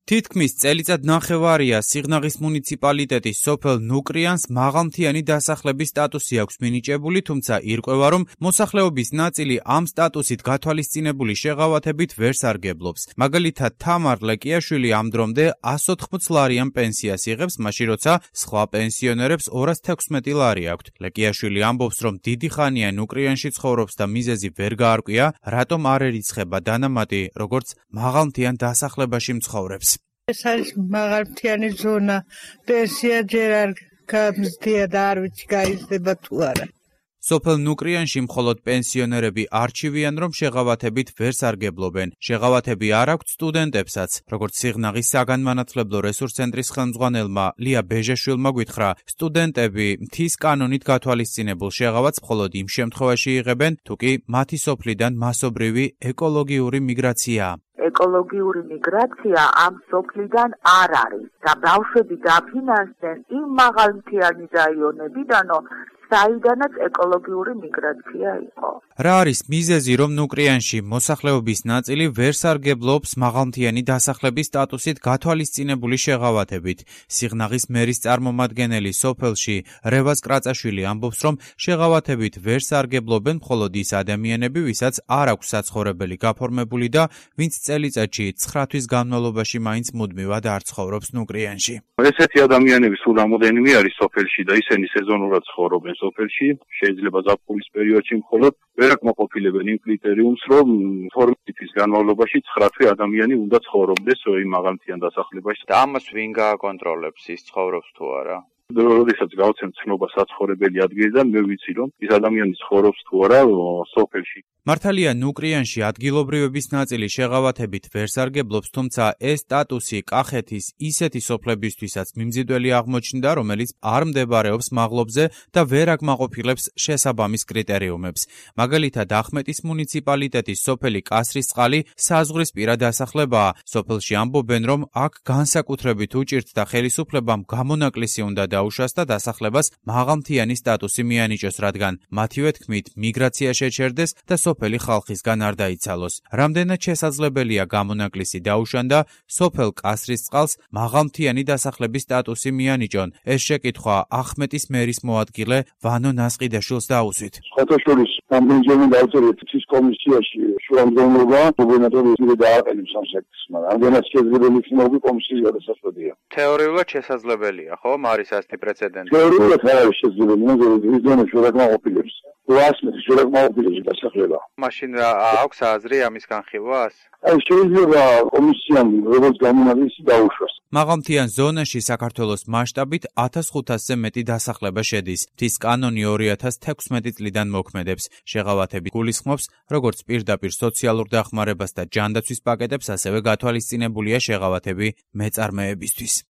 თითქმის წელიწად ნახევარია სიღნაღის მუნიციპალიტეტის სოფელ ნუკრიანს მაღალმთიანი დასახლების სტატუსი აქვს მინიჭებული, თუმცა ირკვევა, რომ მოსახლეობის ნაწილი ამ სტატუსით გათვალისწინებული შეღავათებით ვერ სარგებლობს. მაგალითად, თამარ ლეკიაშვილი ამ დრომდე 180 ლარიან პენსიას იღებს, მაშინ როცა სხვა პენსიონერებს 216 ლარი აქვთ. ლეკიაშვილი ამბობს, რომ დიდი ხანია ნუკრიანში ცხოვრობს და მიზეზი ვერ გაარკვია, რატომ არ ერიცხება დანამატი, როგორც მაღალმთიან დასახლებაში მცხოვრებს. ეს არის მაღალმთიანი ზონა, პენსია ჯერ არ გამზდია და არ ვიცი გაიზრდება თუ არა. სოფელ ნუკრიანში მხოლოდ პენსიონერები არჩივიან, რომ შეღავათებით ვერ სარგებლობენ. შეღავათები არ აქვთ სტუდენტებსაც. როგორც სიღნაღის საგანმანათლებლო რესურს ცენტრის ხელმძღვანელმა ლია ბეჟაშვილმა გითხრა, სტუდენტები მთის კანონით გათვალისწინებულ შეღავათს მხოლოდ იმ შემთხვევაში იღებენ, თუ კი მათი სოფლიდან მასობრივი ეკოლოგიური მიგრაციაა. ეკოლოგიური მიგრაცია ამ სოფლიდან არ არის და ბავშვები დაფინანსდნენ იმ მაღალმთიანი რაიონებიდანო, საიდანაც ეკოლოგიური მიგრაცია იყო. რა არის მიზეზი, რომ ნუკრიანში მოსახლეობის ნაწილი ვერ სარგებლობს მაღალმთიანი დასახლების სტატუსით გათვალისწინებული შეღავათებით? სიღნაღის მერის წარმომადგენელი სოფელში რევაზ კრაწაშვილი ამბობს, რომ შეღავათებით ვერ სარგებლობენ მხოლოდ ის ადამიანები, ვისაც არ აქვს საცხოვრებელი გაფორმებული და ვინც წელიწადში 9 თვის განმავლობაში მაინც მუდმივად არ ცხოვრობს ნუკრიანში. ესეთი ადამიანები სულ რამოდენიმე არის სოფელში და ისინი სეზონურად ცხოვრობენ სოფელში, შეიძლება ზაფხულის პერიოდში მხოლოდ ვერ აკმაყოფილებენ იმ კრიტერიუმს, რომ 12 თვის განმავლობაში 9 თვე ადამიანი უნდა ცხოვრობდეს იმ მაღალმთიან დასახლებაში. და ამას ვინ გააკონტროლებს, ის ცხოვრობს თუ არა? როდესაც გავცემ ცნობა საცხოვრებელი ადგილიდან, მე ვიცი, რომ ის ადამიანი ცხოვრობს თუ არა სოფელში. მართალია ნუკრიანში ადგილობრივების ნაწილი შეღავათებით ვერ სარგებლობს, თუმცა ეს სტატუსი კახეთის ისეთი სოფლებისთვისაც მიმზიდველი აღმოჩნდა, რომელიც არ მდებარეობს მაღლობზე და ვერ აკმაყოფილებს შესაბამის კრიტერიუმებს. მაგალითად, ახმეტის მუნიციპალიტეტის სოფელი კასრისწყალი საზღვრისპირა დასახლებაა. სოფელში ამბობენ, რომ აქ განსაკუთრებით უჭირთ და ხელისუფლებამ გამონაკლისი უნდა დაუშვას და დასახლებას მაღალმთიანი სტატუსი მიანიჭოს, რადგან მათივე თქმით მიგრაცია შეჩერდეს და სოფელი ხალხისგან არ დაიცალოს. რამდენად შესაძლებელია გამონაკლისი დაუშვან და სოფელ კასრისწყალს მაღალმთიანი დასახლების სტატუსი მიანიჭონ? ეს შეკითხვა ახმეტის მერის მოადგილე ვანო ნასყიდაშვილს დაუსვით. ხათაშორის რამდენჯერმე დავწერეთ ის კომისიაში შუამდგომლობა, გუბერნატორი დააყენებს ამ საკითხს, მაგრამ რამდენად შესაძლებელი იქნება კომისიის გადასაწყვეტია. თეორიულად შესაძლებელია, ხო? არის ასეთი პრეცედენტი. თეორიულად არ არის შესაძლებელი, მაგრამ ის ზონაში ვერ აკმაყოფილებს. ვასმის ვერ აკმაყოფილებს დასახლება. მაშინ რა აქვს აზრი ამის განხილვას? აი შეიძლება კომისიამ როგორც გამონაკლისი დაუშვას. მაღალმთიან ზონაში საქართველოს მასშტაბით 1500-ზე მეტი დასახლება შედის. მთის კანონი 2016 წლიდან მოქმედებს. შეღავათები გულისხმობს როგორც პირდაპირ სოციალურ დახმარებას და ჯანდაცვის პაკეტებს, ასევე გათვალისწინებულია შეღავათები მეწარმეებისთვის.